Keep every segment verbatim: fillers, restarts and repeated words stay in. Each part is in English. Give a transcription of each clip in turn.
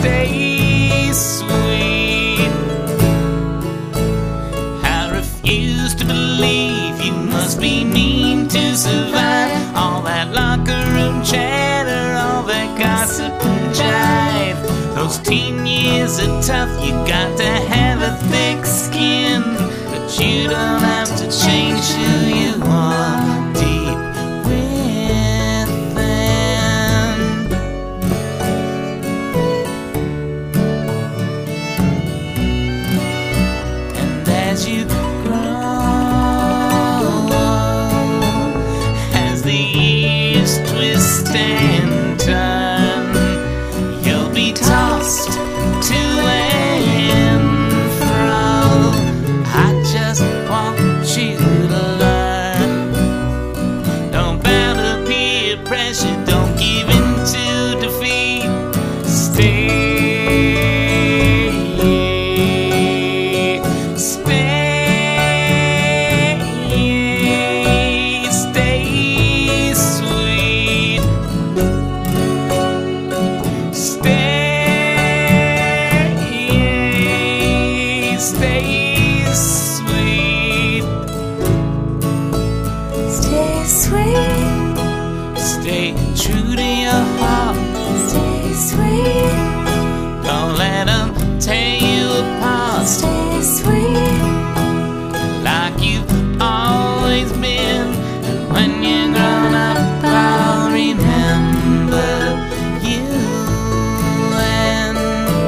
stay sweet. I refuse to believe you must be mean to survive all that locker room chatter, all that gossip and jive. Those teen years are tough, you got to have a thick skin, but you don't have to change who you are deep within. And as you grow, as the years twist and turn, you'll be tossed to and fro. I just want you to learn. Don't bow to peer pressure, don't give in to defeat. Stay, stay, stay sweet. Stay, stay sweet. Stay sweet, Stay true to your heart. stay sweet, Don't let them tear you apart. stay sweet, Like you've always been. And when you're grown up, I'll remember you. And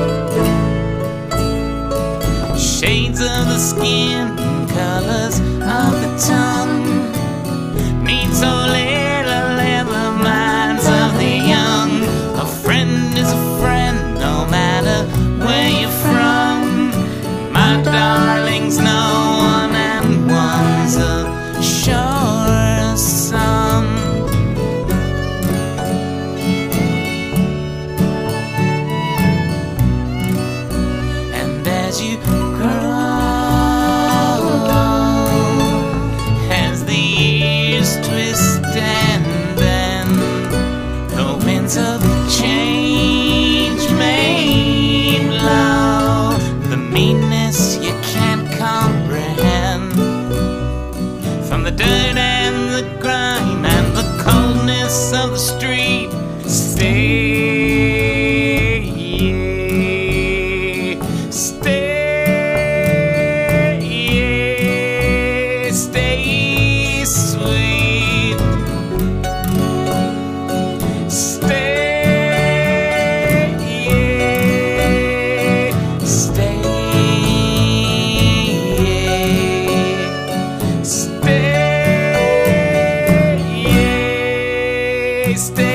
shades of the skin, colors of the tongue mean so little in the minds of the young. A friend is a friend, no matter where you're from. My darling's no one, and one's a sure sum. And as you grow, as the years twist and bend, the winds of change may blow. The meanness you can't comprehend, from the dirt and the grime and the coldness of the street. Stay, stay, stay sweet. Stay, stay, stay, stay.